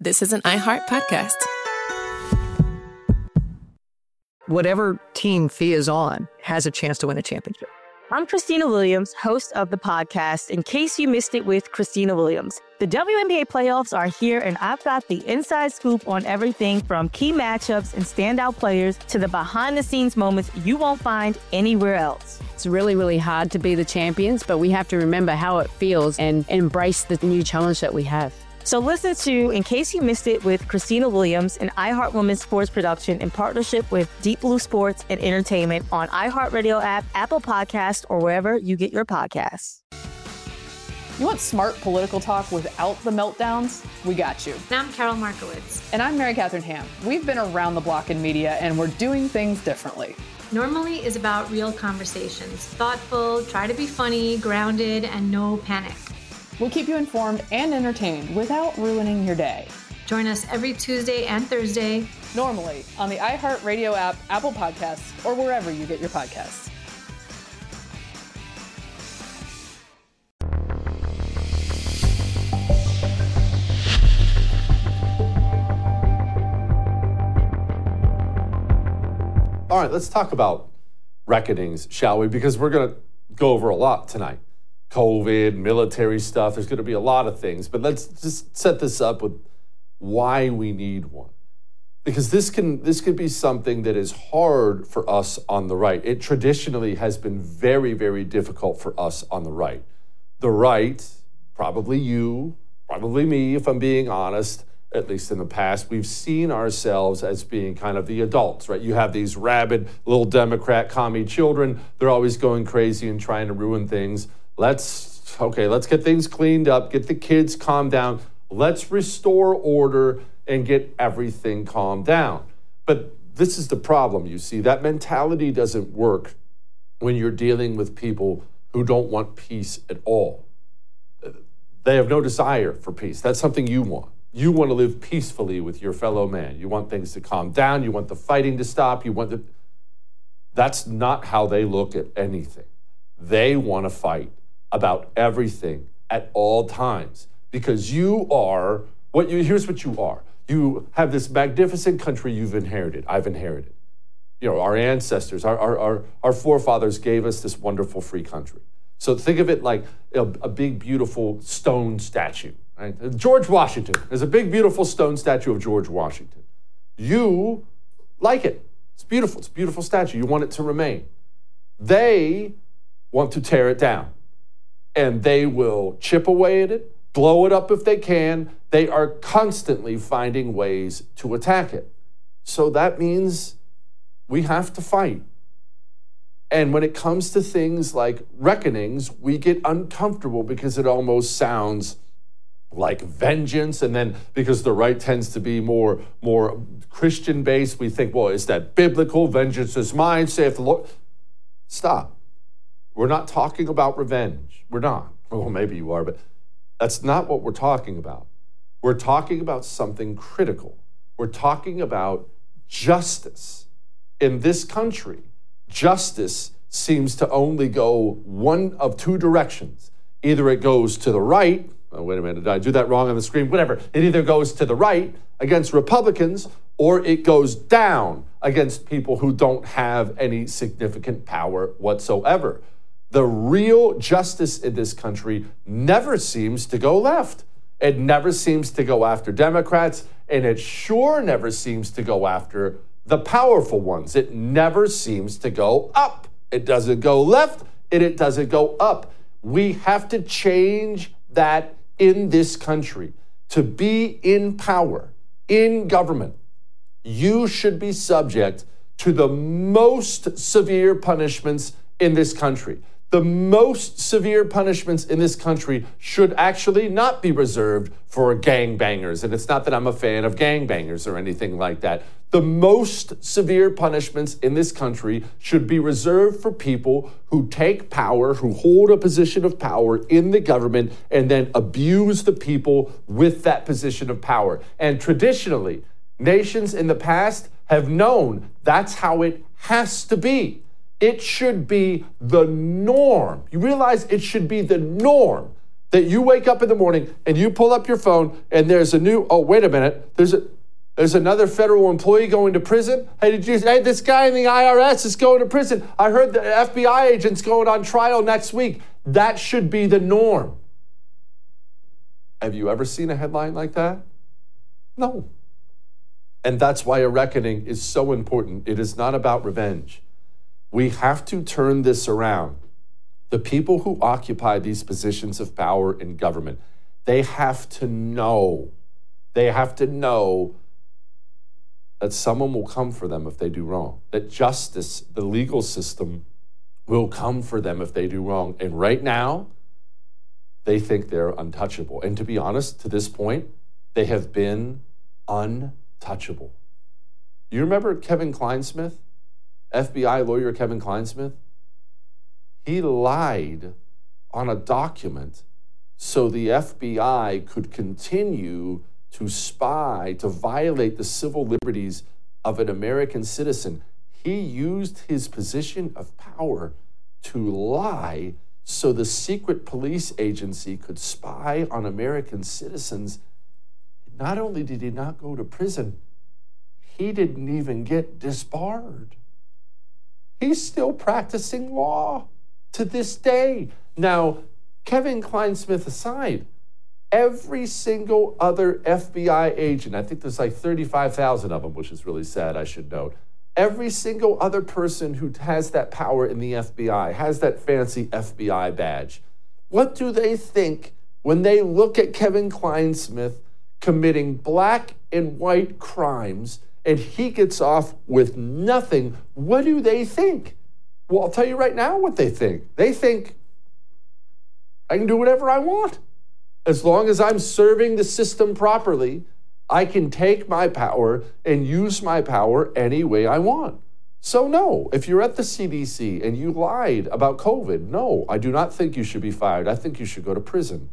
This is an iHeart podcast. Whatever team Thea is on has a chance to win a championship. I'm Christina Williams, host of the podcast, In Case You Missed It with Christina Williams. The WNBA playoffs are here, and I've got the inside scoop on everything from key matchups and standout players to the behind-the-scenes moments you won't find anywhere else. It's really, really hard to be the champions, but we have to remember how it feels and embrace the new challenge that we have. So listen to In Case You Missed It with Christina Williams, an iHeart Women's Sports production in partnership with Deep Blue Sports and Entertainment on iHeartRadio app, Apple Podcasts, or wherever you get your podcasts. You want smart political talk without the meltdowns? We got you. And I'm Carol Markowitz. And I'm Mary Catherine Ham. We've been around the block in media, and we're doing things differently. Normally is about real conversations, thoughtful, try to be funny, grounded, and no panic. We'll keep you informed and entertained without ruining your day. Join us every Tuesday and Thursday. Normally on the iHeartRadio app, Apple Podcasts, or wherever you get your podcasts. All right, let's talk about reckonings, shall we? Because we're going to go over a lot tonight. COVID, military stuff, there's going to be a lot of things. But let's just set this up with why we need one. Because this could be something that is hard for us on the right. It traditionally has been very, very difficult for us on the right. The right, probably you, probably me, if I'm being honest, at least in the past, we've seen ourselves as being kind of the adults, right? You have these rabid little Democrat commie children. They're always going crazy and trying to ruin things. Let's get things cleaned up, get the kids calmed down. Let's restore order and get everything calmed down. But this is the problem, you see. That mentality doesn't work when you're dealing with people who don't want peace at all. They have no desire for peace. That's something you want. You want to live peacefully with your fellow man. You want things to calm down. You want the fighting to stop. That's not how they look at anything. They want to fight about everything at all times because here's what you are. You have this magnificent country you've inherited. I've inherited. Our ancestors, our forefathers gave us this wonderful free country. So think of it like a big, beautiful stone statue. Right? George Washington. There's a big, beautiful stone statue of George Washington. You like it. It's beautiful. It's a beautiful statue. You want it to remain. They want to tear it down. And they will chip away at it, blow it up if they can. They are constantly finding ways to attack it. So that means we have to fight. And when it comes to things like reckonings, we get uncomfortable because it almost sounds like vengeance. And then because the right tends to be more Christian-based, we think, well, is that biblical? Vengeance is mine, saith the Lord. Stop. We're not talking about revenge. We're not. Well, maybe you are, but that's not what we're talking about. We're talking about something critical. We're talking about justice. In this country, justice seems to only go one of two directions. Either it goes to the right. Oh, wait a minute, did I do that wrong on the screen? Whatever. It either goes to the right against Republicans or it goes down against people who don't have any significant power whatsoever. The real justice in this country never seems to go left. It never seems to go after Democrats, and it sure never seems to go after the powerful ones. It never seems to go up. It doesn't go left, and it doesn't go up. We have to change that in this country. To be in power, in government, you should be subject to the most severe punishments in this country. The most severe punishments in this country should actually not be reserved for gangbangers. And it's not that I'm a fan of gangbangers or anything like that. The most severe punishments in this country should be reserved for people who take power, who hold a position of power in the government, and then abuse the people with that position of power. And traditionally, nations in the past have known that's how it has to be. It should be the norm. You realize it should be the norm That you wake up in the morning and you pull up your phone and there's a new, oh, wait a minute, there's another federal employee going to prison? Hey, this guy in the IRS is going to prison. I heard the FBI agent's going on trial next week. That should be the norm. Have you ever seen a headline like that? No. And that's why a reckoning is so important. It is not about revenge. We have to turn this around. The people who occupy these positions of power in government, they have to know that someone will come for them if they do wrong, that justice, the legal system, will come for them if they do wrong. And right now, they think they're untouchable. And to be honest, to this point, they have been untouchable. You remember Kevin Clinesmith, FBI lawyer Kevin Clinesmith? He lied on a document so the FBI could continue to spy, to violate the civil liberties of an American citizen. He used his position of power to lie so the secret police agency could spy on American citizens. Not only did he not go to prison, he didn't even get disbarred. He's still practicing law to this day. Now, Kevin Clinesmith aside, every single other FBI agent, I think there's like 35,000 of them, which is really sad, I should note. Every single other person who has that power in the FBI, has that fancy FBI badge. What do they think when they look at Kevin Clinesmith committing black and white crimes and he gets off with nothing? What do they think? Well, I'll tell you right now what they think. They think, I can do whatever I want. As long as I'm serving the system properly, I can take my power and use my power any way I want. So no, if you're at the CDC and you lied about COVID, no, I do not think you should be fired. I think you should go to prison.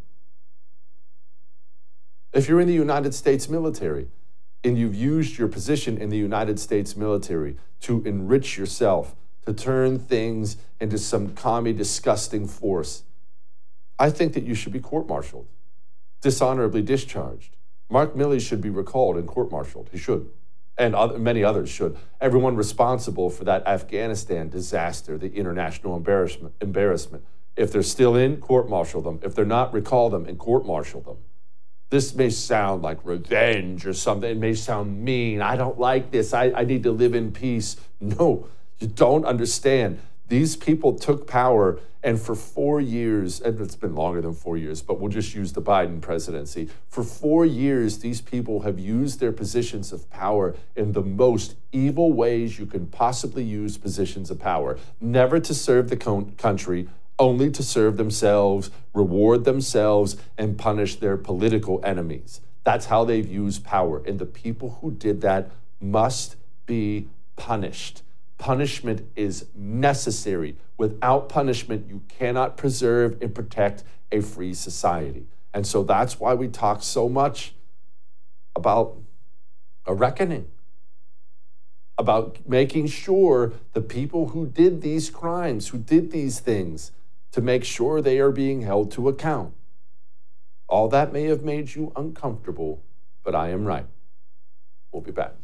If you're in the United States military and you've used your position in the United States military to enrich yourself, to turn things into some commie, disgusting force, I think that you should be court-martialed, dishonorably discharged. Mark Milley should be recalled and court-martialed. He should. And many others should. Everyone responsible for that Afghanistan disaster, the international embarrassment. If they're still in, court-martial them. If they're not, recall them and court-martial them. This may sound like revenge or something. It may sound mean. I don't like this. I need to live in peace. No, you don't understand. These people took power, and for 4 years, and it's been longer than 4 years, but we'll just use the Biden presidency. For 4 years, these people have used their positions of power in the most evil ways you can possibly use positions of power. Never to serve the country, only to serve themselves, reward themselves, and punish their political enemies. That's how they've used power. And the people who did that must be punished. Punishment is necessary. Without punishment, you cannot preserve and protect a free society. And so that's why we talk so much about a reckoning, about making sure the people who did these crimes, who did these things, to make sure they are being held to account. All that may have made you uncomfortable, but I am right. We'll be back.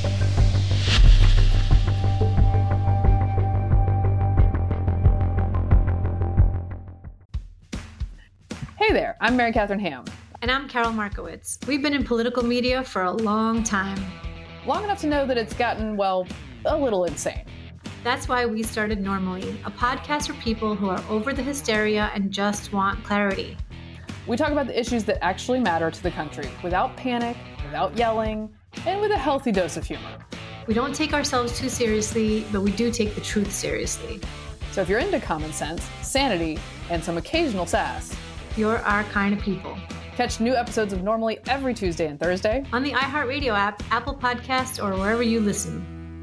Hey there, I'm Mary Catherine Ham. And I'm Carol Markowitz. We've been in political media for a long time. Long enough to know that it's gotten, well, a little insane. That's why we started Normally, a podcast for people who are over the hysteria and just want clarity. We talk about the issues that actually matter to the country, without panic, without yelling, and with a healthy dose of humor. We don't take ourselves too seriously, but we do take the truth seriously. So if you're into common sense, sanity, and some occasional sass, you're our kind of people. Catch new episodes of Normally every Tuesday and Thursday on the iHeartRadio app, Apple Podcasts, or wherever you listen.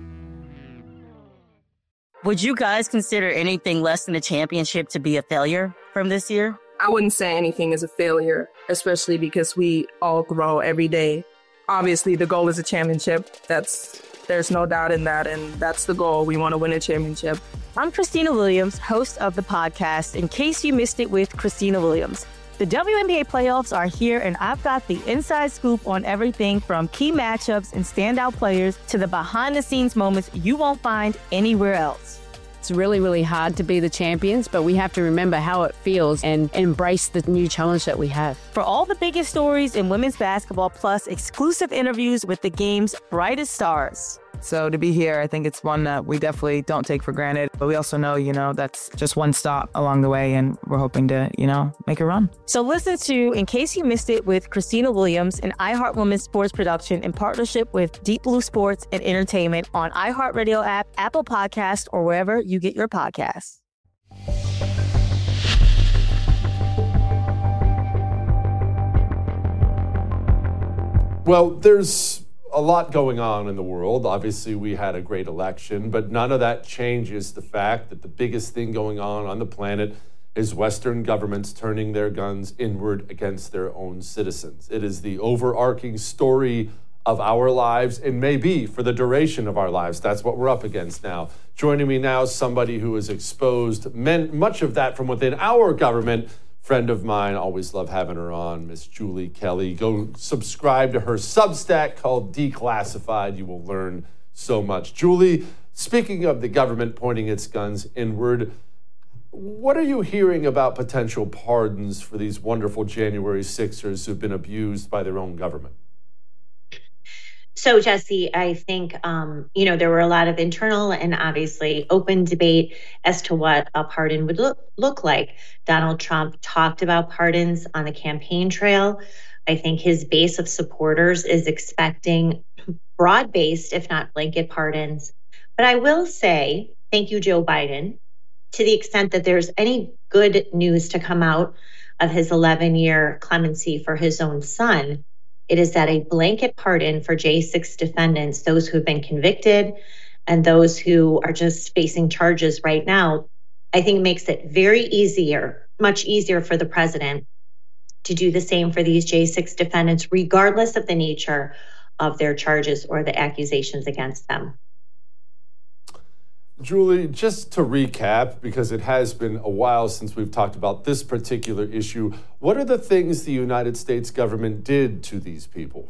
Would you guys consider anything less than a championship to be a failure from this year? I wouldn't say anything is a failure, especially because we all grow every day. Obviously, the goal is a championship. There's no doubt in that, and that's the goal. We want to win a championship. I'm Christina Williams, host of the podcast In Case You Missed It with Christina Williams. The WNBA playoffs are here, and I've got the inside scoop on everything from key matchups and standout players to the behind-the-scenes moments you won't find anywhere else. It's really, really hard to be the champions, but we have to remember how it feels and embrace the new challenge that we have. For all the biggest stories in women's basketball, plus exclusive interviews with the game's brightest stars. So to be here, I think it's one that we definitely don't take for granted. But we also know, that's just one stop along the way, and we're hoping to, make a run. So listen to In Case You Missed It with Christina Williams, an iHeart Women's sports production in partnership with Deep Blue Sports and Entertainment on iHeartRadio app, Apple Podcasts, or wherever you get your podcasts. Well, there's a lot going on in the world. Obviously, we had a great election, but none of that changes the fact that the biggest thing going on the planet is Western governments turning their guns inward against their own citizens. It is the overarching story of our lives, and maybe for the duration of our lives. That's what we're up against now. Joining me now is somebody who has exposed much of that from within our government. Friend of mine, always love having her on, Miss Julie Kelly. Go subscribe to her Substack called Declassified. You will learn so much. Julie, speaking of the government pointing its guns inward, what are you hearing about potential pardons for these wonderful January 6ers who've been abused by their own government? So, Jesse, I think, there were a lot of internal and obviously open debate as to what a pardon would look like. Donald Trump talked about pardons on the campaign trail. I think his base of supporters is expecting broad-based, if not blanket pardons. But I will say, thank you, Joe Biden, to the extent that there's any good news to come out of his 11-year clemency for his own son, it is that a blanket pardon for J6 defendants, those who have been convicted and those who are just facing charges right now, I think makes it much easier for the president to do the same for these J6 defendants, regardless of the nature of their charges or the accusations against them. Julie, just to recap, because it has been a while since we've talked about this particular issue, what are the things the United States government did to these people?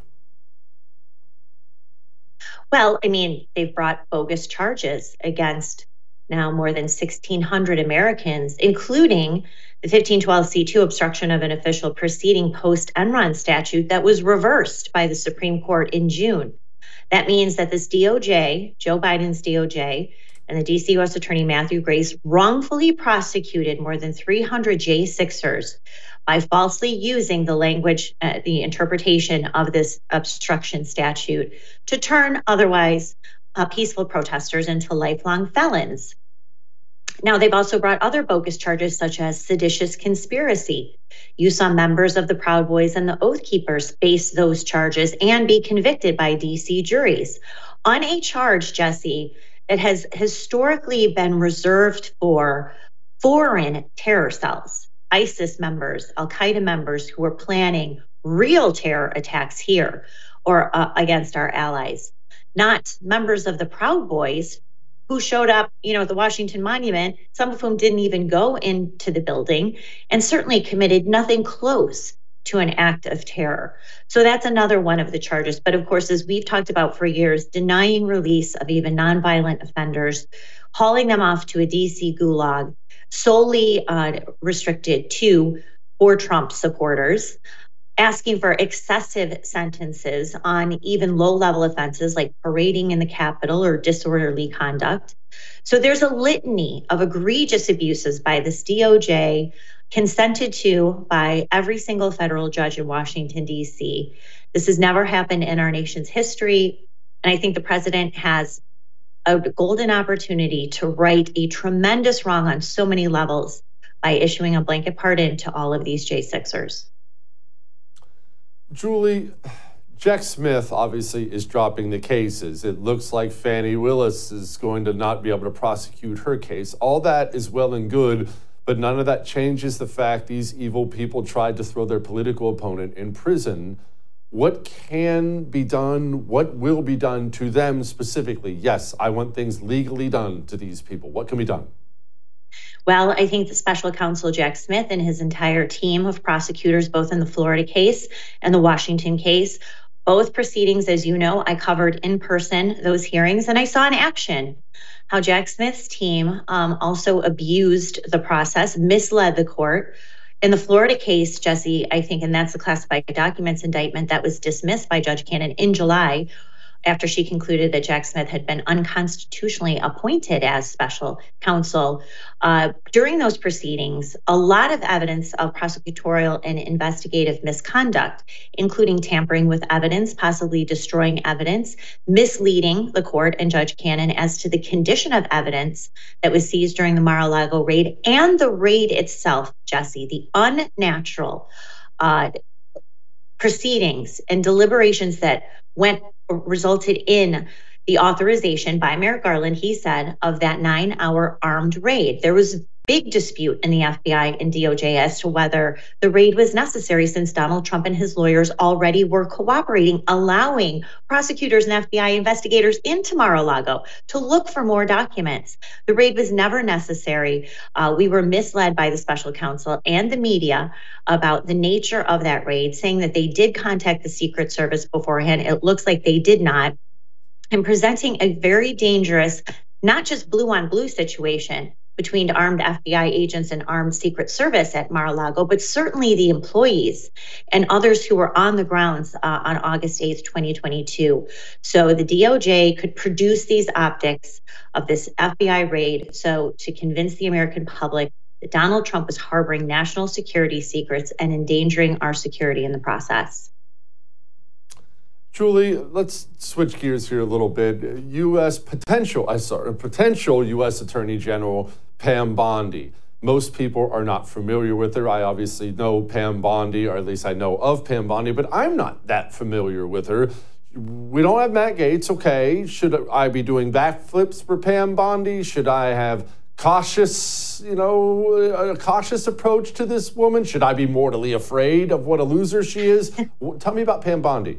Well, they've brought bogus charges against now more than 1,600 Americans, including the 1512C2 obstruction of an official proceeding post-Enron statute that was reversed by the Supreme Court in June. That means that this DOJ, Joe Biden's DOJ, and the D.C. U.S. Attorney Matthew Grace wrongfully prosecuted more than 300 J6ers by falsely using the language, the interpretation of this obstruction statute to turn otherwise peaceful protesters into lifelong felons. Now, they've also brought other bogus charges such as seditious conspiracy. You saw members of the Proud Boys and the Oath Keepers face those charges and be convicted by D.C. juries on a charge, Jesse, that has historically been reserved for foreign terror cells, ISIS members, Al-Qaeda members who are planning real terror attacks here or against our allies, not members of the Proud Boys who showed up, at the Washington Monument, some of whom didn't even go into the building and certainly committed nothing close to an act of terror. So that's another one of the charges. But of course, as we've talked about for years, denying release of even nonviolent offenders, hauling them off to a DC gulag, solely restricted for Trump supporters, asking for excessive sentences on even low-level offenses like parading in the Capitol or disorderly conduct. So there's a litany of egregious abuses by this DOJ, consented to by every single federal judge in Washington, D.C. This has never happened in our nation's history. And I think the president has a golden opportunity to right a tremendous wrong on so many levels by issuing a blanket pardon to all of these J6ers. Julie, Jack Smith obviously is dropping the cases. It looks like Fani Willis is going to not be able to prosecute her case. All that is well and good, but none of that changes the fact these evil people tried to throw their political opponent in prison. What can be done? What will be done to them specifically? Yes, I want things legally done to these people. What can be done? Well, I think the special counsel Jack Smith and his entire team of prosecutors, both in the Florida case and the Washington case, both proceedings, as you know, I covered in person those hearings, and I saw in action how Jack Smith's team also abused the process, misled the court. In the Florida case, Jesse, I think, and that's the classified documents indictment that was dismissed by Judge Cannon in July, after she concluded that Jack Smith had been unconstitutionally appointed as special counsel. During those proceedings, a lot of evidence of prosecutorial and investigative misconduct, including tampering with evidence, possibly destroying evidence, misleading the court and Judge Cannon as to the condition of evidence that was seized during the Mar-a-Lago raid, and the raid itself, Jesse, the unnatural proceedings and deliberations that resulted in the authorization by Merrick Garland, he said, of that 9-hour armed raid. There was big dispute in the FBI and DOJ as to whether the raid was necessary, since Donald Trump and his lawyers already were cooperating, allowing prosecutors and FBI investigators into Mar-a-Lago to look for more documents. The raid was never necessary. We were misled by the special counsel and the media about the nature of that raid, saying that they did contact the Secret Service beforehand. It looks like they did not, and presenting a very dangerous, not just blue on blue situation between armed FBI agents and armed Secret Service at Mar-a-Lago, but certainly the employees and others who were on the grounds on August 8th, 2022. So the DOJ could produce these optics of this FBI raid so to convince the American public that Donald Trump was harboring national security secrets and endangering our security in the process. Julie, let's switch gears here a little bit. Potential U.S. Attorney General Pam Bondi. Most people are not familiar with her. I obviously know Pam Bondi, or at least I know of Pam Bondi, but I'm not that familiar with her. We don't have Matt Gaetz, okay. Should I be doing backflips for Pam Bondi? Should I have a cautious approach to this woman? Should I be mortally afraid of what a loser she is? Tell me about Pam Bondi.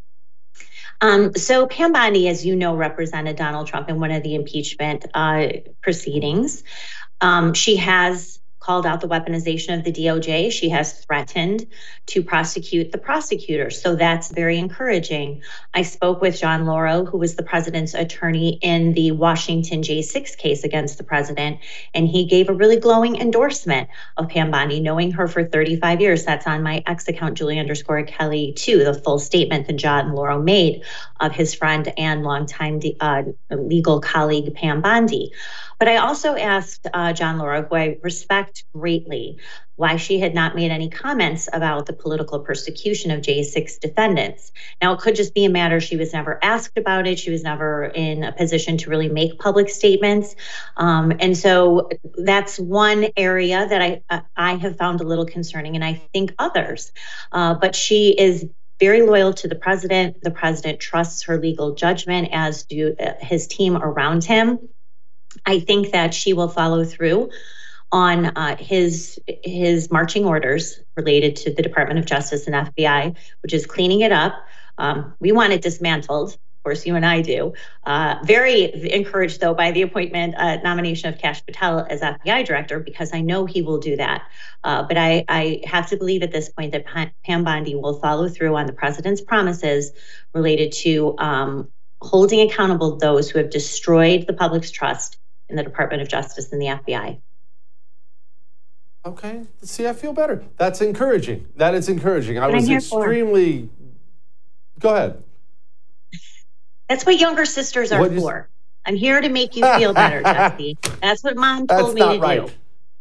So Pam Bondi, as you know, represented Donald Trump in one of the impeachment proceedings. She has called out the weaponization of the DOJ. She has threatened to prosecute the prosecutors. So that's very encouraging. I spoke with John Lauro, who was the president's attorney in the Washington J6 case against the president, and he gave a really glowing endorsement of Pam Bondi, knowing her for 35 years. That's on my X account, Julie_Kelly, too, the full statement that John Lauro made of his friend and longtime legal colleague, Pam Bondi. But I also asked John Lauro, who I respect greatly, why she had not made any comments about the political persecution of J6 defendants. Now, it could just be a matter she was never asked about it. She was never in a position to really make public statements. And so that's one area that I have found a little concerning, and I think others. But she is very loyal to the president. The president trusts her legal judgment, as do his team around him. I think that she will follow through on his marching orders related to the Department of Justice and FBI, which is cleaning it up. We want it dismantled. Of course, you and I do. Very encouraged, though, by the nomination of Kash Patel as FBI director, because I know he will do that. But I have to believe at this point that Pam Bondi will follow through on the president's promises related to holding accountable those who have destroyed the public's trust in the Department of Justice and the FBI. Okay. See, I feel better. That's encouraging. That is encouraging. I was extremely... Go ahead. That's what younger sisters are for. I'm here to make you feel better, Jesse. That's what Mom told me to do.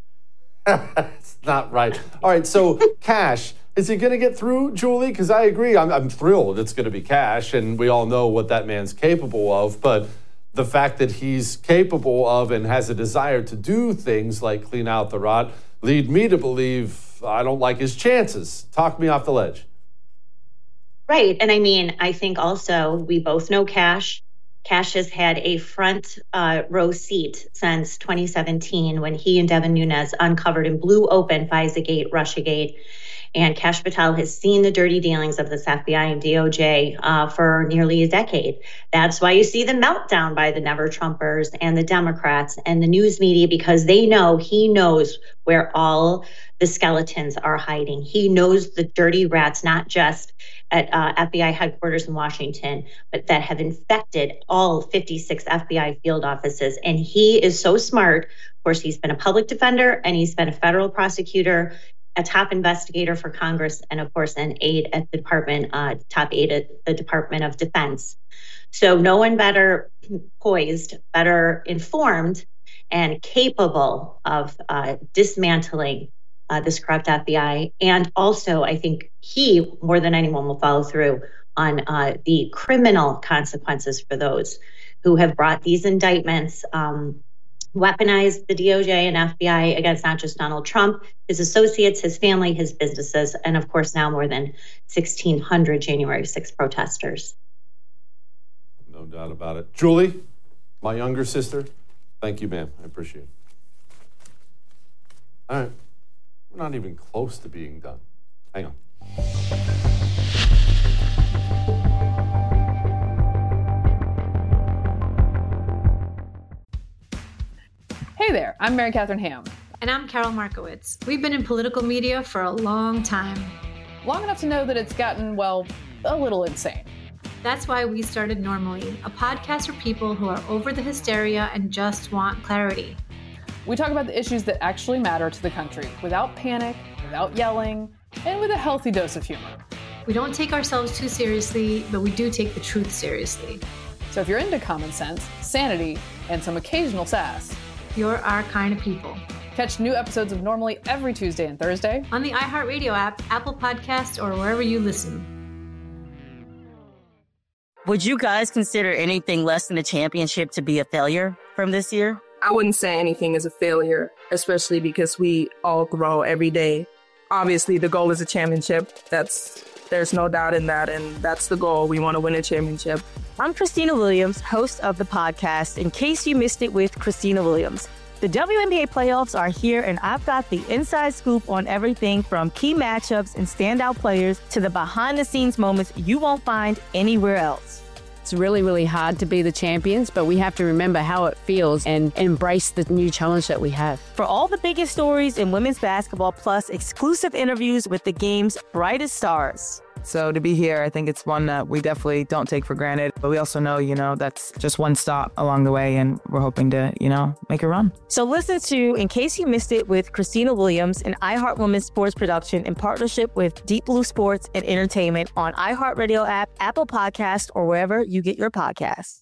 That's not right. All right, so Kash, is he going to get through, Julie? Because I agree. I'm thrilled it's going to be Kash, and we all know what that man's capable of. But the fact that he's capable of and has a desire to do things like clean out the rot lead me to believe I don't like his chances. Talk me off the ledge. Right. And I mean, I think also we both know Kash. Kash has had a front row seat since 2017 when he and Devin Nunes uncovered and blew open FISA-gate, Russiagate. And Kash Patel has seen the dirty dealings of this FBI and DOJ for nearly a decade. That's why you see the meltdown by the Never Trumpers and the Democrats and the news media, because they know he knows where all the skeletons are hiding. He knows the dirty rats, not just at FBI headquarters in Washington, but that have infected all 56 FBI field offices. And he is so smart. Of course, he's been a public defender and he's been a federal prosecutor, a top investigator for Congress, and of course, an aide at the department, top aide at the Department of Defense. So no one better poised, better informed, and capable of dismantling this corrupt FBI. And also, I think he, more than anyone, will follow through on the criminal consequences for those who have brought these indictments, weaponized the DOJ and FBI against not just Donald Trump, his associates, his family, his businesses, and of course now more than 1,600 January 6 protesters. No doubt about it. Julie, my younger sister, thank you, ma'am. I appreciate it. All right. We're not even close to being done. Hang on. Hey there, I'm Mary Catherine Ham. And I'm Carol Markowitz. We've been in political media for a long time. Long enough to know that it's gotten, well, a little insane. That's why we started Normally, a podcast for people who are over the hysteria and just want clarity. We talk about the issues that actually matter to the country without panic, without yelling, and with a healthy dose of humor. We don't take ourselves too seriously, but we do take the truth seriously. So if you're into common sense, sanity, and some occasional sass, you're our kind of people. Catch new episodes of Normally every Tuesday and Thursday on the iHeartRadio app, Apple Podcasts, or wherever you listen. Would you guys consider anything less than a championship to be a failure from this year? I wouldn't say anything is a failure, especially because we all grow every day. Obviously, the goal is a championship. There's no doubt in that, and that's the goal. We want to win a championship. I'm Christina Williams, host of the podcast, In Case You Missed It with Christina Williams. The WNBA playoffs are here, and I've got the inside scoop on everything from key matchups and standout players to the behind-the-scenes moments you won't find anywhere else. It's really, really hard to be the champions, but we have to remember how it feels and embrace the new challenge that we have. For all the biggest stories in women's basketball, plus exclusive interviews with the game's brightest stars. So to be here, I think it's one that we definitely don't take for granted. But we also know, that's just one stop along the way, and we're hoping to, make a run. So listen to In Case You Missed It with Christina Williams, an iHeart Women's sports production in partnership with Deep Blue Sports and Entertainment on iHeartRadio app, Apple Podcasts, or wherever you get your podcasts.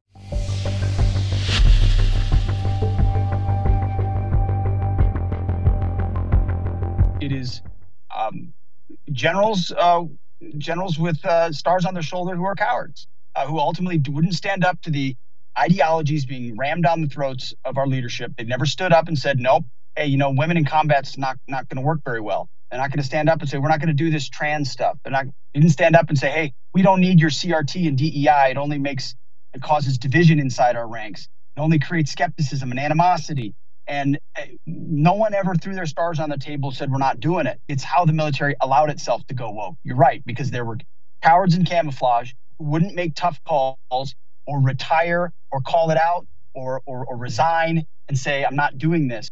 It is generals with stars on their shoulder who are cowards, who ultimately wouldn't stand up to the ideologies being rammed down the throats of our leadership. They never stood up and said, nope, hey, women in combat's not going to work very well. They're not going to stand up and say, we're not going to do this trans stuff. They didn't stand up and say, hey, we don't need your CRT and DEI. It causes division inside our ranks. It only creates skepticism and animosity. And no one ever threw their stars on the table, said we're not doing it. It's how the military allowed itself to go woke. You're right, because there were cowards in camouflage who wouldn't make tough calls or retire or call it out or resign and say, I'm not doing this.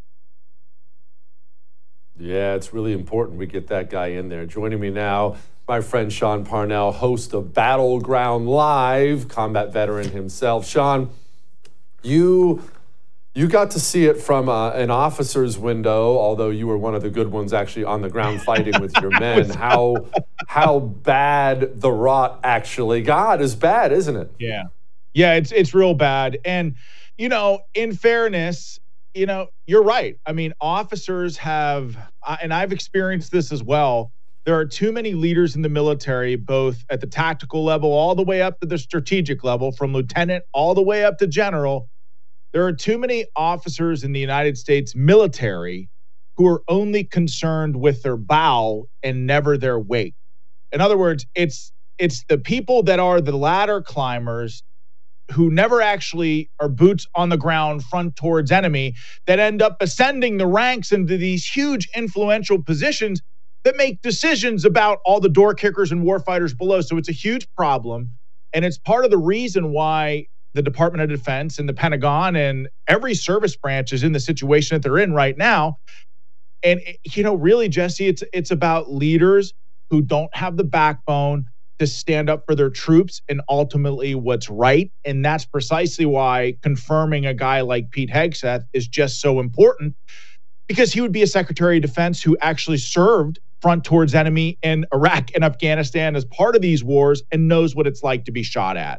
Yeah, it's really important we get that guy in there. Joining me now, my friend Sean Parnell, host of Battleground Live, combat veteran himself. Sean, you got to see it from an officer's window, although you were one of the good ones actually on the ground fighting with your men. How bad the rot actually got is bad, isn't it? Yeah, it's real bad. And, in fairness, you're right. I mean, officers have, and I've experienced this as well, there are too many leaders in the military, both at the tactical level all the way up to the strategic level, from lieutenant all the way up to general. There are too many officers in the United States military who are only concerned with their bow and never their weight. In other words, it's the people that are the ladder climbers who never actually are boots on the ground, front towards enemy, that end up ascending the ranks into these huge influential positions that make decisions about all the door kickers and war fighters below. So it's a huge problem. And it's part of the reason why the Department of Defense and the Pentagon and every service branch is in the situation that they're in right now. And, really, Jesse, it's about leaders who don't have the backbone to stand up for their troops and ultimately what's right. And that's precisely why confirming a guy like Pete Hegseth is just so important, because he would be a Secretary of Defense who actually served front towards enemy in Iraq and Afghanistan as part of these wars and knows what it's like to be shot at.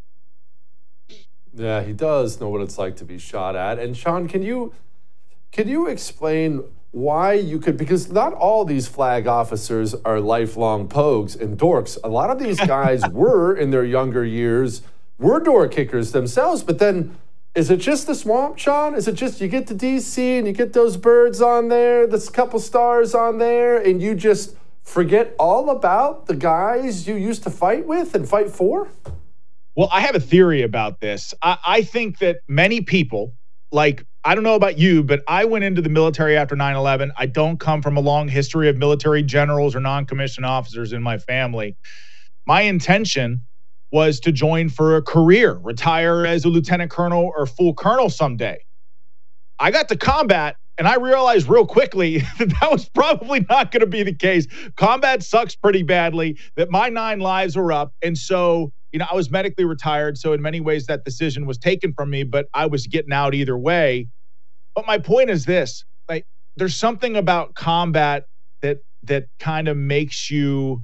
Yeah, he does know what it's like to be shot at. And Sean, can you explain why you could, because not all these flag officers are lifelong pogues and dorks. A lot of these guys were, in their younger years, were door kickers themselves. But then, is it just the swamp, Sean? Is it just you get to DC and you get those birds on there, there's a couple stars on there, and you just forget all about the guys you used to fight with and fight for? Well, I have a theory about this. I think that many people, like, I don't know about you, but I went into the military after 9/11. I don't come from a long history of military generals or non-commissioned officers in my family. My intention was to join for a career, retire as a lieutenant colonel or full colonel someday. I got to combat, and I realized real quickly that was probably not going to be the case. Combat sucks pretty badly, that my 9 lives were up. And so, I was medically retired. So in many ways that decision was taken from me, but I was getting out either way. But my point is this, like, there's something about combat that kind of makes you,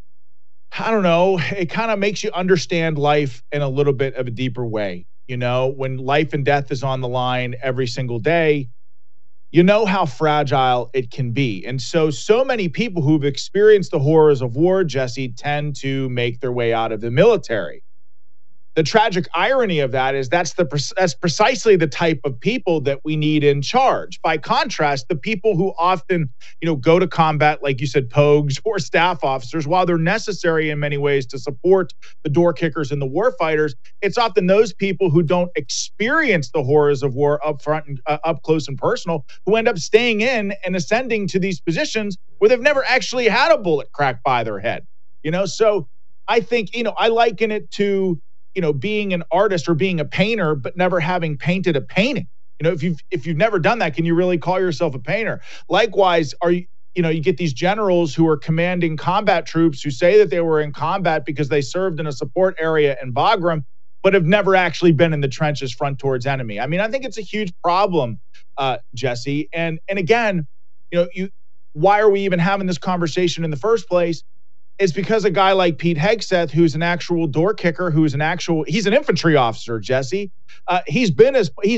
I don't know, it kind of makes you understand life in a little bit of a deeper way. When life and death is on the line every single day, you know how fragile it can be. And so many people who've experienced the horrors of war, Jesse, tend to make their way out of the military. The tragic irony of that is that's precisely the type of people that we need in charge. By contrast, the people who often, go to combat, like you said, pogues or staff officers, while they're necessary in many ways to support the door kickers and the war fighters, it's often those people who don't experience the horrors of war up front and up close and personal who end up staying in and ascending to these positions where they've never actually had a bullet cracked by their head. So I think, I liken it to, being an artist or being a painter, but never having painted a painting. If you've never done that, can you really call yourself a painter? Likewise, you get these generals who are commanding combat troops who say that they were in combat because they served in a support area in Bagram, but have never actually been in the trenches front towards enemy. I mean, I think it's a huge problem, Jesse. And again, why are we even having this conversation in the first place? Is because a guy like Pete Hegseth, who's an actual door kicker, he's an infantry officer, Jesse. He's been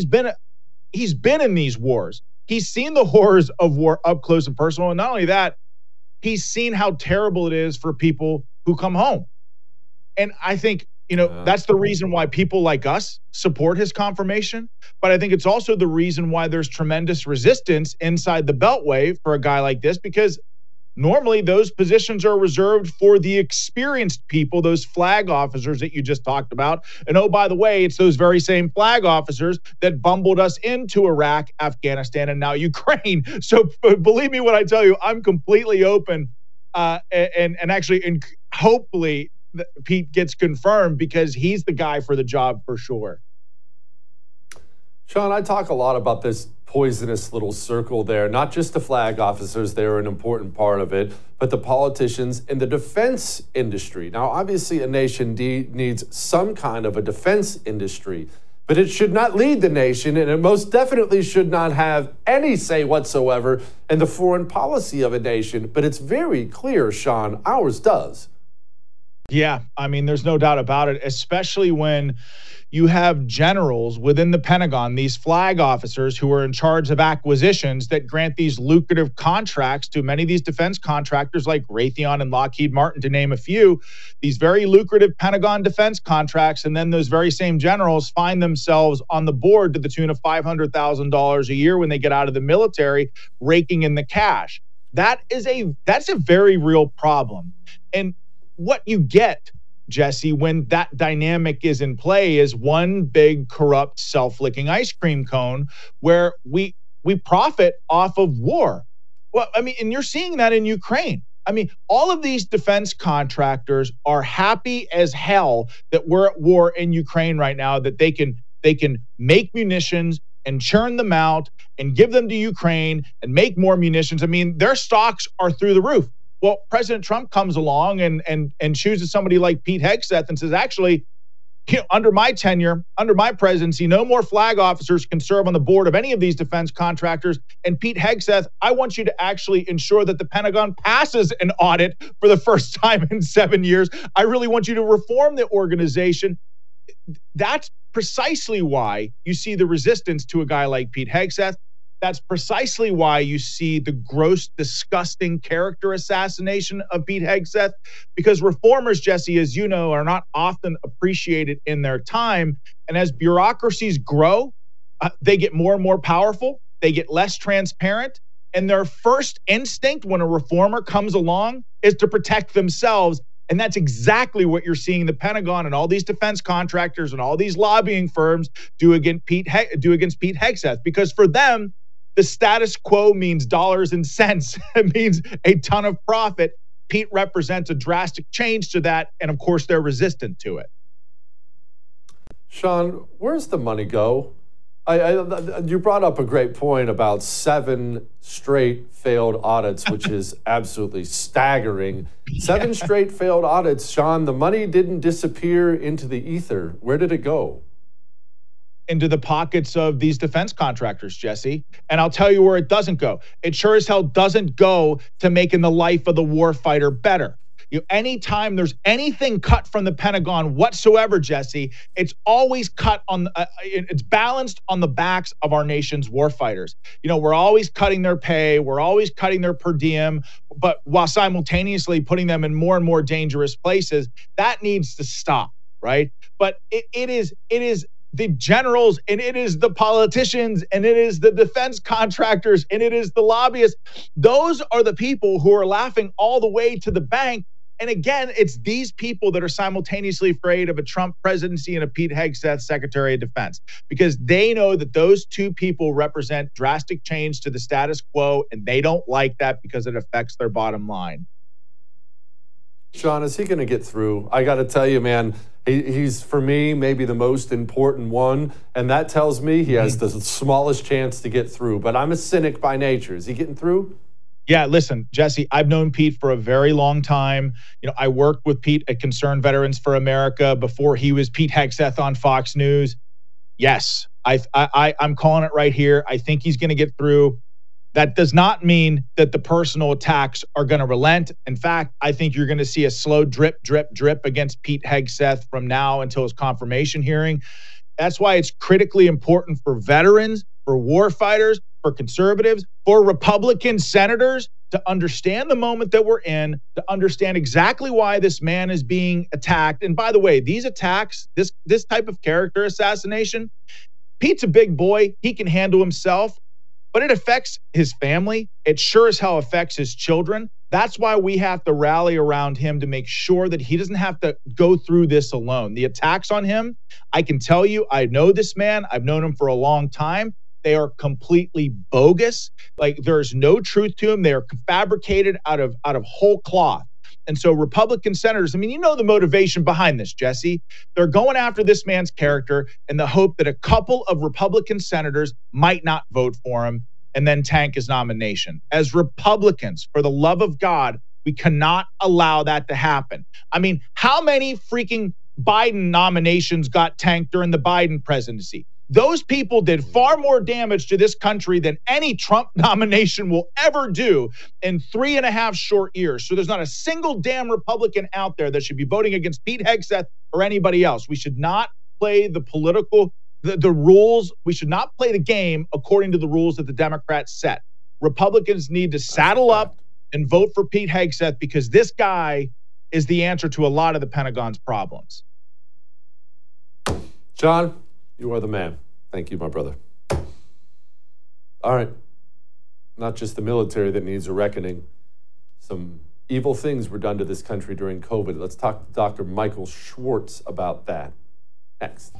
in these wars. He's seen the horrors of war up close and personal. And not only that, he's seen how terrible it is for people who come home. And I think, that's the reason why people like us support his confirmation. But I think it's also the reason why there's tremendous resistance inside the Beltway for a guy like this, because normally those positions are reserved for the experienced people, those flag officers that you just talked about. And oh, by the way, it's those very same flag officers that bumbled us into Iraq, Afghanistan, and now Ukraine. So believe me when I tell you, I'm completely open and actually hopefully Pete gets confirmed because he's the guy for the job for sure. Sean, I talk a lot about this poisonous little circle there. Not just the flag officers, they're an important part of it, but the politicians in the defense industry. Now, obviously, a nation needs some kind of a defense industry, but it should not lead the nation, and it most definitely should not have any say whatsoever in the foreign policy of a nation. But it's very clear, Sean, ours does. Yeah, I mean, there's no doubt about it, especially when you have generals within the Pentagon, these flag officers who are in charge of acquisitions that grant these lucrative contracts to many of these defense contractors like Raytheon and Lockheed Martin, to name a few, these very lucrative Pentagon defense contracts. And then those very same generals find themselves on the board to the tune of $500,000 a year when they get out of the military, raking in the cash. That's a very real problem. And what you get, Jesse, when that dynamic is in play is one big corrupt self-licking ice cream cone where we profit off of war. Well, I mean, and you're seeing that in Ukraine. I mean, all of these defense contractors are happy as hell that we're at war in Ukraine right now, that they can make munitions and churn them out and give them to Ukraine and make more munitions. I mean, their stocks are through the roof. Well, President Trump comes along and chooses somebody like Pete Hegseth and says, actually, under my tenure, under my presidency, no more flag officers can serve on the board of any of these defense contractors. And Pete Hegseth, I want you to actually ensure that the Pentagon passes an audit for the first time in 7 years. I really want you to reform the organization. That's precisely why you see the resistance to a guy like Pete Hegseth. That's precisely why you see the gross, disgusting character assassination of Pete Hegseth, because reformers, Jesse, as you know, are not often appreciated in their time. And as bureaucracies grow, they get more and more powerful. They get less transparent. And their first instinct when a reformer comes along is to protect themselves. And that's exactly what you're seeing the Pentagon and all these defense contractors and all these lobbying firms do against Pete Hegseth, because for them, the status quo means dollars and cents. It means a ton of profit. Pete represents a drastic change to that, and of course, they're resistant to it. Sean, where's the money go? You brought up a great point about 7 straight failed audits, which is absolutely staggering. 7 straight failed audits. Sean, the money didn't disappear into the ether. Where did it go? Into the pockets of these defense contractors, Jesse. And I'll tell you where it doesn't go. It sure as hell doesn't go to making the life of the warfighter better. Anytime there's anything cut from the Pentagon whatsoever, Jesse, it's always cut on, it's balanced on the backs of our nation's warfighters. We're always cutting their pay. We're always cutting their per diem, but while simultaneously putting them in more and more dangerous places. That needs to stop, right? But it is the generals, and it is the politicians, and it is the defense contractors, and it is the lobbyists. Those are the people who are laughing all the way to the bank. And again, it's these people that are simultaneously afraid of a Trump presidency and a Pete Hegseth Secretary of Defense, because they know that those two people represent drastic change to the status quo, and they don't like that because it affects their bottom line. Sean, is he going to get through? I got to tell you, man, he's, for me, maybe the most important one. And that tells me he has the smallest chance to get through. But I'm a cynic by nature. Is he getting through? Yeah, listen, Jesse, I've known Pete for a very long time. I worked with Pete at Concerned Veterans for America before he was Pete Hegseth on Fox News. Yes, I'm calling it right here. I think he's going to get through. That does not mean that the personal attacks are going to relent. In fact, I think you're going to see a slow drip, drip, drip against Pete Hegseth from now until his confirmation hearing. That's why it's critically important for veterans, for warfighters, for conservatives, for Republican senators to understand the moment that we're in, to understand exactly why this man is being attacked. And by the way, these attacks, this type of character assassination, Pete's a big boy. He can handle himself. But it affects his family. It sure as hell affects his children. That's why we have to rally around him to make sure that he doesn't have to go through this alone. The attacks on him, I can tell you, I know this man. I've known him for a long time. They are completely bogus. Like, there's no truth to them. They are fabricated out of whole cloth. And so Republican senators, the motivation behind this, Jesse. They're going after this man's character in the hope that a couple of Republican senators might not vote for him and then tank his nomination. As Republicans, for the love of God, we cannot allow that to happen. How many freaking Biden nominations got tanked during the Biden presidency? Those people did far more damage to this country than any Trump nomination will ever do in 3.5 short years. So there's not a single damn Republican out there that should be voting against Pete Hegseth or anybody else. We should not play the rules. We should not play the game according to the rules that the Democrats set. Republicans need to saddle up and vote for Pete Hegseth, because this guy is the answer to a lot of the Pentagon's problems. John, you are the man. Thank you, my brother. All right. Not just the military that needs a reckoning. Some evil things were done to this country during COVID. Let's talk to Dr. Michael Schwartz about that next.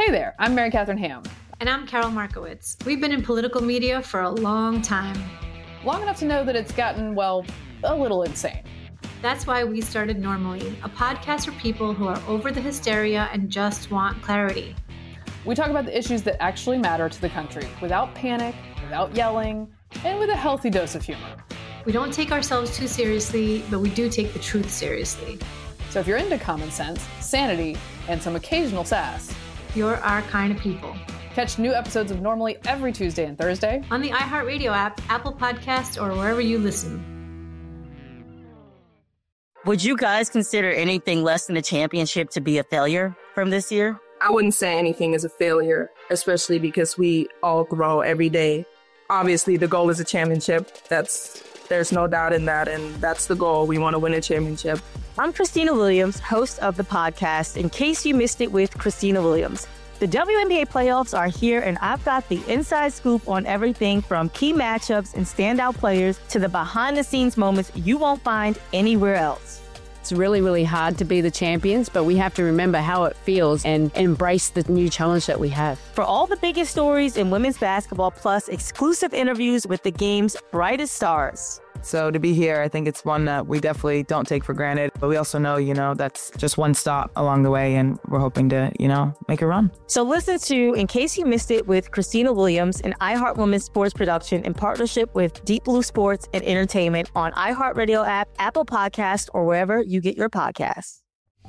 Hey there, I'm Mary Catherine Ham. And I'm Carol Markowitz. We've been in political media for a long time. Long enough to know that it's gotten, well, a little insane. That's why we started Normally, a podcast for people who are over the hysteria and just want clarity. We talk about the issues that actually matter to the country without panic, without yelling, and with a healthy dose of humor. We don't take ourselves too seriously, but we do take the truth seriously. So if you're into common sense, sanity, and some occasional sass, you're our kind of people. Catch new episodes of Normally every Tuesday and Thursday on the iHeartRadio app, Apple Podcasts, or wherever you listen. Would you guys consider anything less than a championship to be a failure from this year? I wouldn't say anything is a failure, especially because we all grow every day. Obviously, the goal is a championship. There's no doubt in that, and that's the goal. We want to win a championship. I'm Christina Williams, host of the podcast, In Case You Missed It with Christina Williams. The WNBA playoffs are here, and I've got the inside scoop on everything from key matchups and standout players to the behind-the-scenes moments you won't find anywhere else. It's really, really hard to be the champions, but we have to remember how it feels and embrace the new challenge that we have. For all the biggest stories in women's basketball, plus exclusive interviews with the game's brightest stars. So to be here, I think it's one that we definitely don't take for granted. But we also know, that's just one stop along the way, and we're hoping to, make a run. So listen to In Case You Missed It with Christina Williams, an iHeart Women's sports production in partnership with Deep Blue Sports and Entertainment on iHeartRadio app, Apple Podcasts, or wherever you get your podcasts.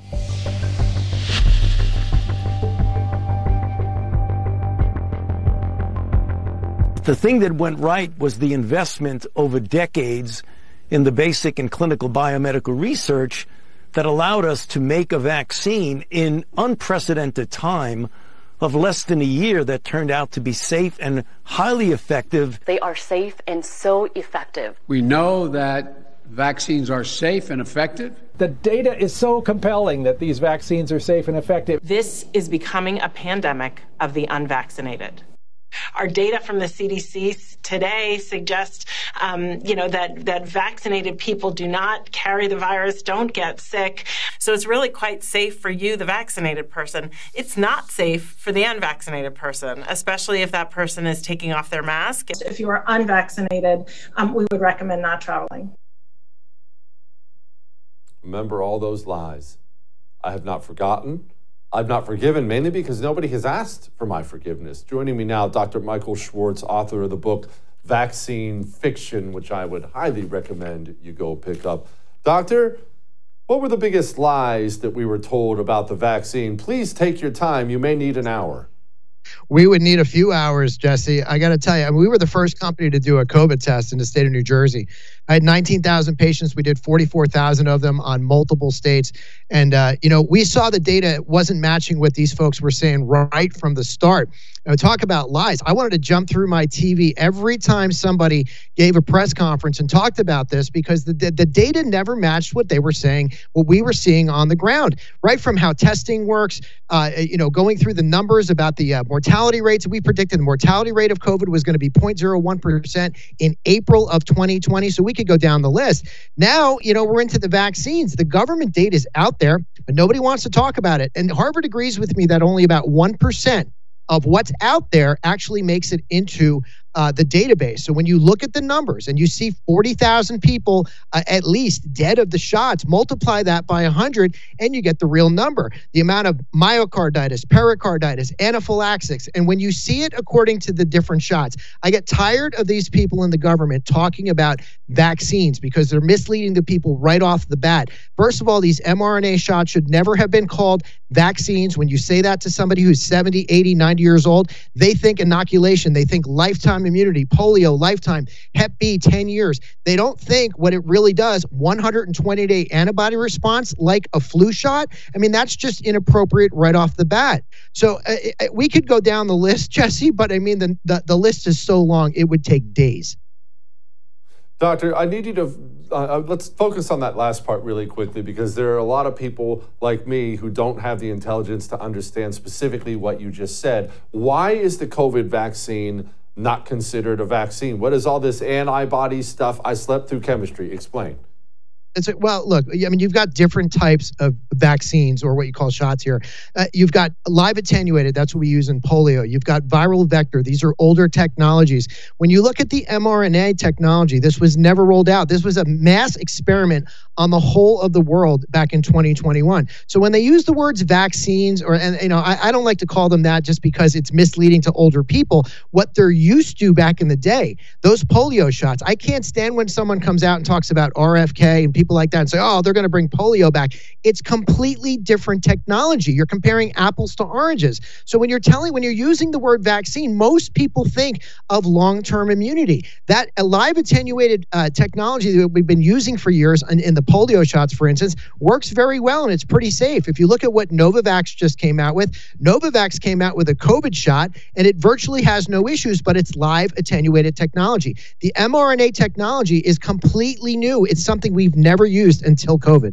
The thing that went right was the investment over decades in the basic and clinical biomedical research that allowed us to make a vaccine in unprecedented time of less than a year that turned out to be safe and highly effective. They are safe and so effective. We know that vaccines are safe and effective. The data is so compelling that these vaccines are safe and effective. This is becoming a pandemic of the unvaccinated. Our data from the CDC today suggests, that vaccinated people do not carry the virus, don't get sick. So it's really quite safe for you, the vaccinated person. It's not safe for the unvaccinated person, especially if that person is taking off their mask. If you are unvaccinated, we would recommend not traveling. Remember all those lies. I have not forgotten. I've not forgiven, mainly because nobody has asked for my forgiveness. Joining me now, Dr. Michael Schwartz, author of the book Vaccine Fiction, which I would highly recommend you go pick up. Doctor, what were the biggest lies that we were told about the vaccine? Please take your time. You may need an hour. We would need a few hours, Jesse. I got to tell you, we were the first company to do a COVID test in the state of New Jersey. I had 19,000 patients. We did 44,000 of them on multiple states. And, we saw the data wasn't matching what these folks were saying right from the start. Talk about lies. I wanted to jump through my TV every time somebody gave a press conference and talked about this because the data never matched what they were saying, what we were seeing on the ground, right from how testing works, going through the numbers about the mortality rates. We predicted the mortality rate of COVID was going to be 0.01% in April of 2020. So we could go down the list. Now, we're into the vaccines. The government data is out there, but nobody wants to talk about it. And Harvard agrees with me that only about 1% of what's out there actually makes it into the database. So when you look at the numbers and you see 40,000 people at least dead of the shots, multiply that by 100 and you get the real number. The amount of myocarditis, pericarditis, anaphylaxis. And when you see it according to the different shots, I get tired of these people in the government talking about vaccines because they're misleading the people right off the bat. First of all, these mRNA shots should never have been called vaccines. When you say that to somebody who's 70, 80, 90 years old, they think inoculation, they think lifetime immunity, polio, lifetime, Hep B, 10 years. They don't think what it really does, 120-day antibody response like a flu shot. I mean, that's just inappropriate right off the bat. So we could go down the list, Jesse, but I mean, the list is so long, it would take days. Doctor, I need you to, let's focus on that last part really quickly because there are a lot of people like me who don't have the intelligence to understand specifically what you just said. Why is the COVID vaccine not considered a vaccine? What is all this antibody stuff? I slept through chemistry. Explain. Well, look, I mean, you've got different types of vaccines, or what you call shots here. You've got live attenuated. That's what we use in polio. You've got viral vector. These are older technologies. When you look at the mRNA technology, this was never rolled out. This was a mass experiment on the whole of the world back in 2021. So when they use the words vaccines, I don't like to call them that just because it's misleading to older people. What they're used to back in the day, those polio shots. I can't stand when someone comes out and talks about RFK and people like that and say, oh, they're going to bring polio back. It's completely different technology. You're comparing apples to oranges. So when you're using the word vaccine, most people think of long-term immunity. That live attenuated technology that we've been using for years in the polio shots, for instance, works very well, and it's pretty safe. If you look at what Novavax just came out with, Novavax came out with a COVID shot, and it virtually has no issues, but it's live attenuated technology. The mRNA technology is completely new. It's something we've never used until COVID.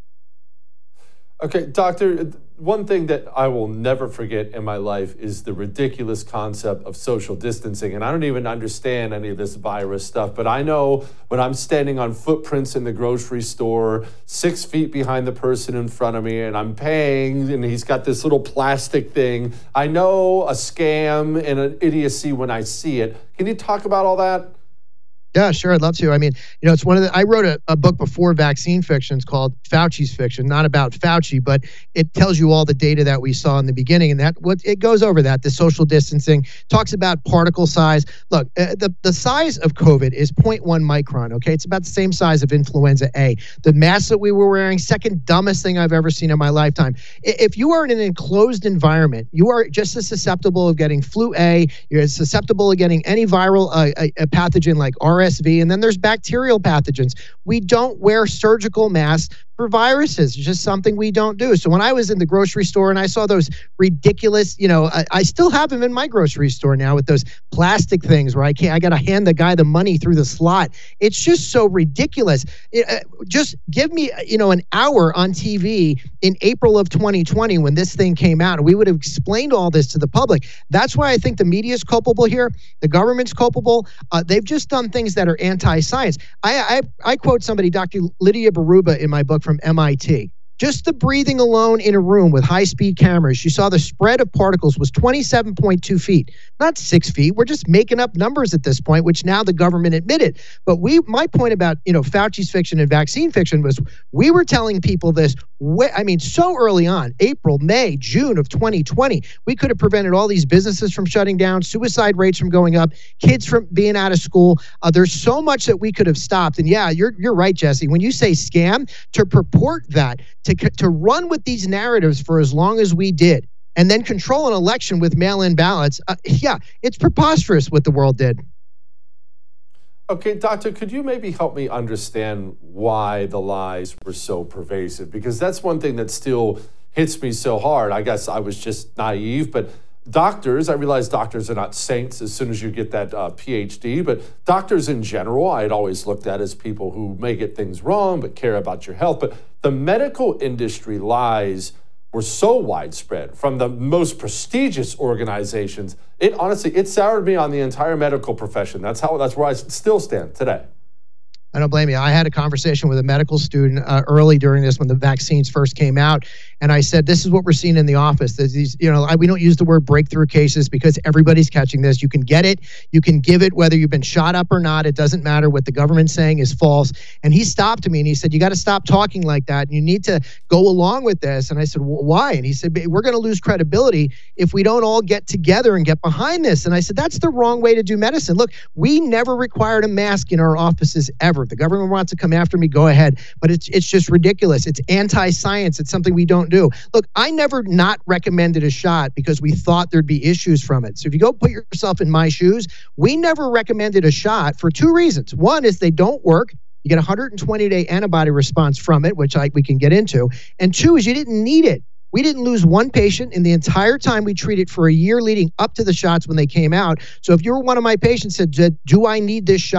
Okay, doctor, one thing that I will never forget in my life is the ridiculous concept of social distancing. And I don't even understand any of this virus stuff, but I know when I'm standing on footprints in the grocery store, 6 feet behind the person in front of me, and I'm paying, and he's got this little plastic thing. I know a scam and an idiocy when I see it. Can you talk about all that? Yeah, sure. I'd love to. I mean, it's I wrote a book before Vaccine Fiction. It's called Fauci's Fiction, not about Fauci, but it tells you all the data that we saw in the beginning. And it goes over that, the social distancing, talks about particle size. Look, the size of COVID is 0.1 micron, okay? It's about the same size of influenza A. The mask that we were wearing, second dumbest thing I've ever seen in my lifetime. If you are in an enclosed environment, you are just as susceptible of getting flu A. You're as susceptible of getting any viral a pathogen like RSV, and then there's bacterial pathogens. We don't wear surgical masks for viruses. It's just something we don't do. So when I was in the grocery store and I saw those ridiculous, I still have them in my grocery store now with those plastic things where I got to hand the guy the money through the slot. It's just so ridiculous. Just give me, an hour on TV in April of 2020 when this thing came out, and we would have explained all this to the public. That's why I think the media is culpable here. The government's culpable. They've just done things that are anti-science. I quote somebody, Dr. Lydia Baruba, in my book from MIT. Just the breathing alone in a room with high-speed cameras, she saw the spread of particles was 27.2 feet, not 6 feet. We're just making up numbers at this point, which now the government admitted. But my point about, Fauci's fiction and vaccine fiction was we were telling people this, so early on, April, May, June of 2020, we could have prevented all these businesses from shutting down, suicide rates from going up, kids from being out of school. There's so much that we could have stopped. And yeah, you're right, Jesse. When you say scam, to purport that, to run with these narratives for as long as we did, and then control an election with mail-in ballots, it's preposterous what the world did. Okay, doctor, could you maybe help me understand why the lies were so pervasive? Because that's one thing that still hits me so hard. I guess I was just naive, but doctors, I realize doctors are not saints as soon as you get that PhD, but doctors in general, I had always looked at as people who may get things wrong but care about your health. But the medical industry lies were so widespread from the most prestigious organizations. It soured me on the entire medical profession. That's where I still stand today. I don't blame you. I had a conversation with a medical student early during this when the vaccines first came out. And I said, this is what we're seeing in the office. There's these, we don't use the word breakthrough cases because everybody's catching this. You can get it. You can give it whether you've been shot up or not. It doesn't matter. What the government's saying is false. And he stopped me and he said, you got to stop talking like that. And you need to go along with this. And I said, why? And he said, we're going to lose credibility if we don't all get together and get behind this. And I said, that's the wrong way to do medicine. Look, we never required a mask in our offices ever. The government wants to come after me, go ahead. But it's just ridiculous. It's anti-science. It's something we don't do. Look, I never not recommended a shot because we thought there'd be issues from it. So if you go put yourself in my shoes, we never recommended a shot for two reasons. One is they don't work. You get a 120-day antibody response from it, which we can get into. And two is you didn't need it. We didn't lose one patient in the entire time we treated for a year leading up to the shots when they came out. So if you were one of my patients said, do I need this shot?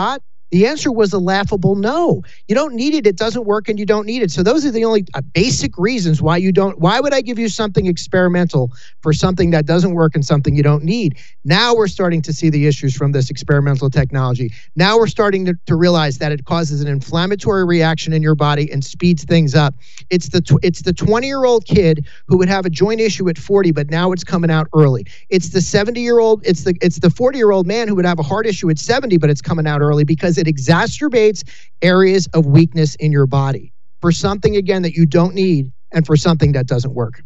The answer was a laughable no. You don't need it. It doesn't work and you don't need it. So those are the only basic reasons why you don't. Why would I give you something experimental for something that doesn't work and something you don't need? Now we're starting to see the issues from this experimental technology. Now we're starting to realize that it causes an inflammatory reaction in your body and speeds things up. It's the 20-year-old kid who would have a joint issue at 40, but now it's coming out early. It's the 70-year-old. It's the 40-year-old man who would have a heart issue at 70, but it's coming out early because it exacerbates areas of weakness in your body for something, again, that you don't need and for something that doesn't work.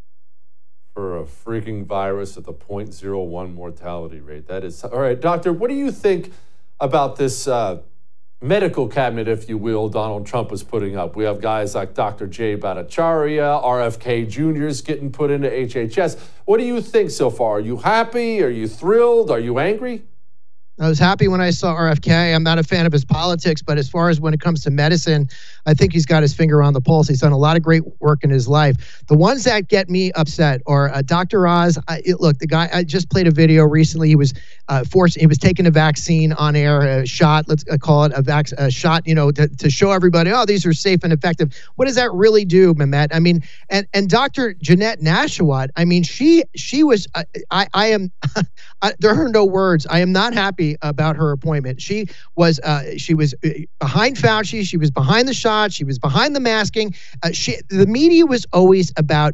For a freaking virus with a 0.01 mortality rate. That is, all right, doctor, what do you think about this medical cabinet, if you will, Donald Trump is putting up? We have guys like Dr. Jay Bhattacharya, RFK Jr. is getting put into HHS. What do you think so far? Are you happy? Are you thrilled? Are you angry? I was happy when I saw RFK. I'm not a fan of his politics, but as far as when it comes to medicine, I think he's got his finger on the pulse. He's done a lot of great work in his life. The ones that get me upset are Dr. Oz. Look, the guy, I just played a video recently. He was he was taking a vaccine on air, a shot, let's call it a shot, to show everybody, oh, these are safe and effective. What does that really do, Mehmet? I mean, and Dr. Jeanette Nashawat, I mean, she was, there are no words. I am not happy about her appointment. She was behind Fauci. She was behind the shot. She was behind the masking. The media was always about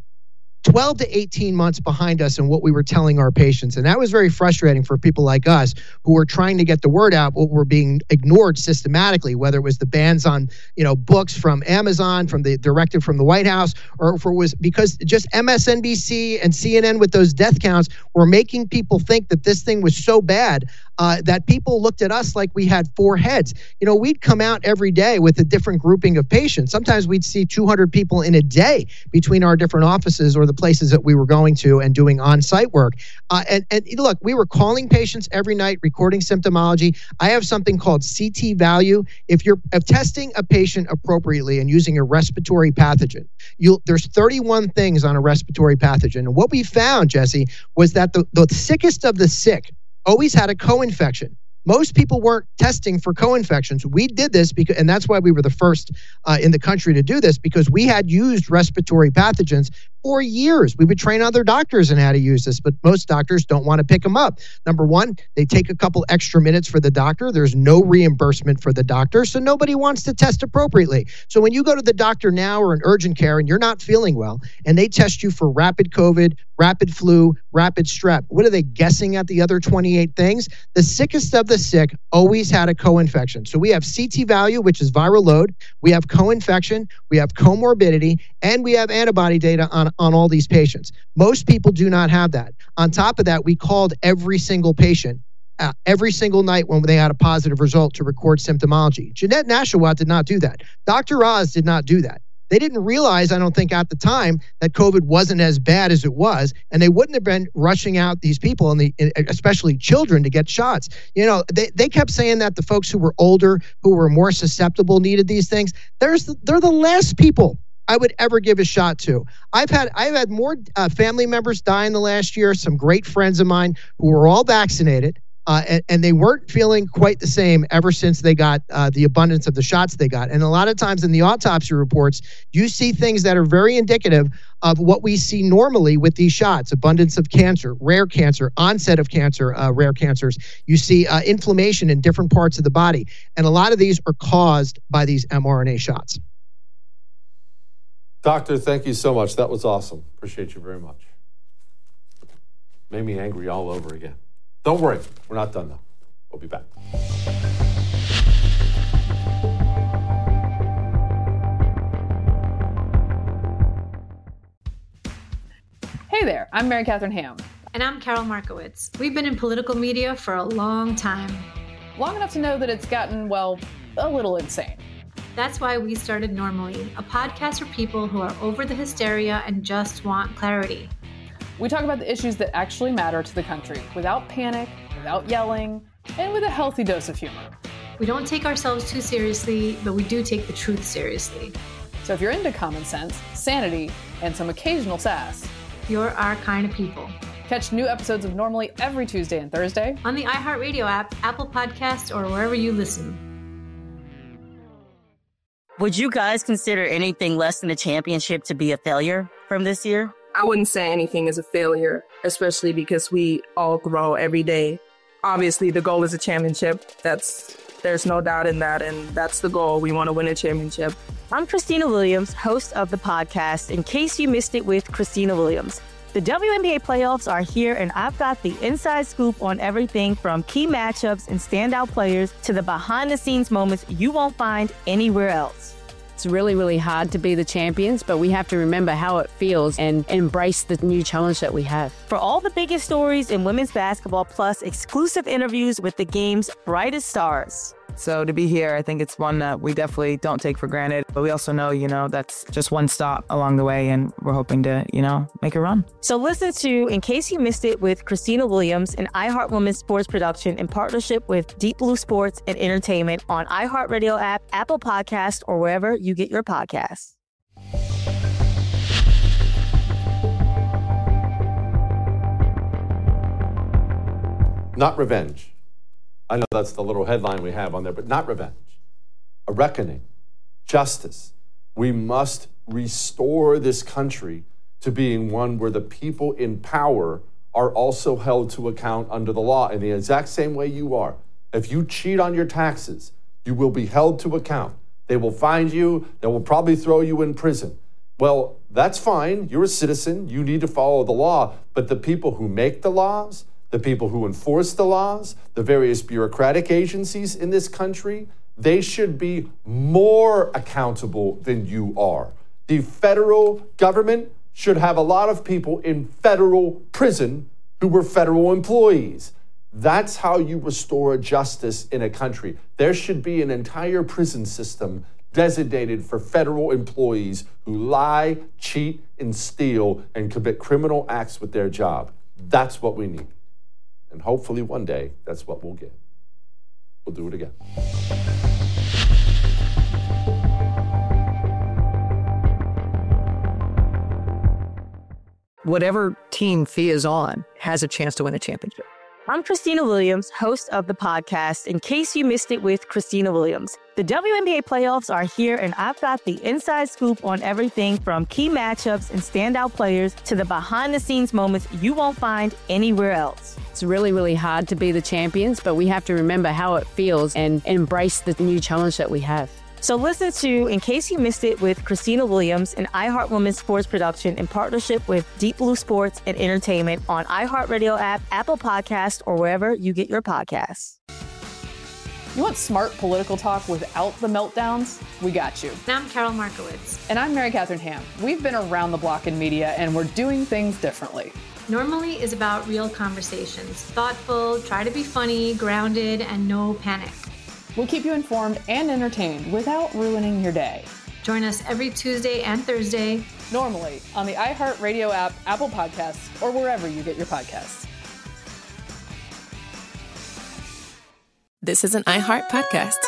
12 to 18 months behind us in what we were telling our patients. And that was very frustrating for people like us who were trying to get the word out, but were being ignored systematically, whether it was the bans on, books from Amazon, from the directive from the White House, or if it was because just MSNBC and CNN with those death counts were making people think that this thing was so bad that people looked at us like we had four heads. We'd come out every day with a different grouping of patients. Sometimes we'd see 200 people in a day between our different offices or the places that we were going to and doing on-site work. And look, we were calling patients every night, recording symptomology. I have something called CT value. If you're testing a patient appropriately and using a respiratory pathogen, there's 31 things on a respiratory pathogen. And what we found, Jesse, was that the sickest of the sick always had a co-infection. Most people weren't testing for co-infections. We did this because, and that's why we were the first in the country to do this, because we had used respiratory pathogens for years. We would train other doctors in how to use this, but most doctors don't want to pick them up. Number one, they take a couple extra minutes for the doctor. There's no reimbursement for the doctor, so nobody wants to test appropriately. So when you go to the doctor now or in urgent care and you're not feeling well, and they test you for rapid COVID, rapid flu, rapid strep, what are they guessing at the other 28 things? The sickest of the sick always had a co-infection. So we have CT value, which is viral load. We have co-infection, we have comorbidity, and we have antibody data on all these patients. Most people do not have that. On top of that, we called every single patient every single night when they had a positive result to record symptomology. Jeanette Nashawat did not do that. Dr. Oz did not do that. They didn't realize, I don't think at the time, that COVID wasn't as bad as it was, and they wouldn't have been rushing out these people, especially children, to get shots. They kept saying that the folks who were older, who were more susceptible, needed these things. They're the last people I would ever give a shot to. I've had more family members die in the last year, some great friends of mine who were all vaccinated, and they weren't feeling quite the same ever since they got the abundance of the shots they got. And a lot of times in the autopsy reports, you see things that are very indicative of what we see normally with these shots: abundance of cancer, rare cancer, onset of cancer, rare cancers. You see inflammation in different parts of the body. And a lot of these are caused by these mRNA shots. Doctor, thank you so much. That was awesome. Appreciate you very much. Made me angry all over again. Don't worry, we're not done though. We'll be back. Hey there, I'm Mary Catherine Ham. And I'm Carol Markowitz. We've been in political media for a long time. Long enough to know that it's gotten, well, a little insane. That's why we started Normally, a podcast for people who are over the hysteria and just want clarity. We talk about the issues that actually matter to the country without panic, without yelling, and with a healthy dose of humor. We don't take ourselves too seriously, but we do take the truth seriously. So if you're into common sense, sanity, and some occasional sass, you're our kind of people. Catch new episodes of Normally every Tuesday and Thursday on the iHeartRadio app, Apple Podcasts, or wherever you listen. Would you guys consider anything less than a championship to be a failure from this year? I wouldn't say anything is a failure, especially because we all grow every day. Obviously, the goal is a championship. There's no doubt in that, and that's the goal. We want to win a championship. I'm Christina Williams, host of the podcast, In Case You Missed It with Christina Williams. The WNBA playoffs are here, and I've got the inside scoop on everything from key matchups and standout players to the behind-the-scenes moments you won't find anywhere else. It's really, really hard to be the champions, but we have to remember how it feels and embrace the new challenge that we have. For all the biggest stories in women's basketball, plus exclusive interviews with the game's brightest stars. So to be here, I think it's one that we definitely don't take for granted. But we also know, that's just one stop along the way, and we're hoping to, make a run. So listen to In Case You Missed It with Christina Williams, an iHeart Women's sports production in partnership with Deep Blue Sports and Entertainment on iHeartRadio app, Apple Podcast, or wherever you get your podcasts. Not revenge. I know that's the little headline we have on there, but not revenge. A reckoning. Justice. We must restore this country to being one where the people in power are also held to account under the law in the exact same way you are. If you cheat on your taxes, you will be held to account. They will find you. They will probably throw you in prison. Well, that's fine. You're a citizen. You need to follow the law. But the people who make the laws, the people who enforce the laws, the various bureaucratic agencies in this country, they should be more accountable than you are. The federal government should have a lot of people in federal prison who were federal employees. That's how you restore justice in a country. There should be an entire prison system designated for federal employees who lie, cheat, and steal and commit criminal acts with their job. That's what we need. And hopefully one day, that's what we'll get. We'll do it again. Whatever team Fee is on has a chance to win a championship. I'm Christina Williams, host of the podcast In Case You Missed It with Christina Williams. The WNBA playoffs are here, and I've got the inside scoop on everything from key matchups and standout players to the behind-the-scenes moments you won't find anywhere else. It's really, really hard to be the champions, but we have to remember how it feels and embrace the new challenge that we have. So listen to In Case You Missed It with Christina Williams, an iHeart Women's sports production in partnership with Deep Blue Sports and Entertainment on iHeartRadio app, Apple Podcast, or wherever you get your podcasts. You want smart political talk without the meltdowns? We got you. And I'm Carol Markowitz. And I'm Mary Catherine Ham. We've been around the block in media, and we're doing things differently. Normally is about real conversations. Thoughtful, try to be funny, grounded, and no panic. We'll keep you informed and entertained without ruining your day. Join us every Tuesday and Thursday. Normally on the iHeartRadio app, Apple Podcasts, or wherever you get your podcasts. This is an iHeart podcast.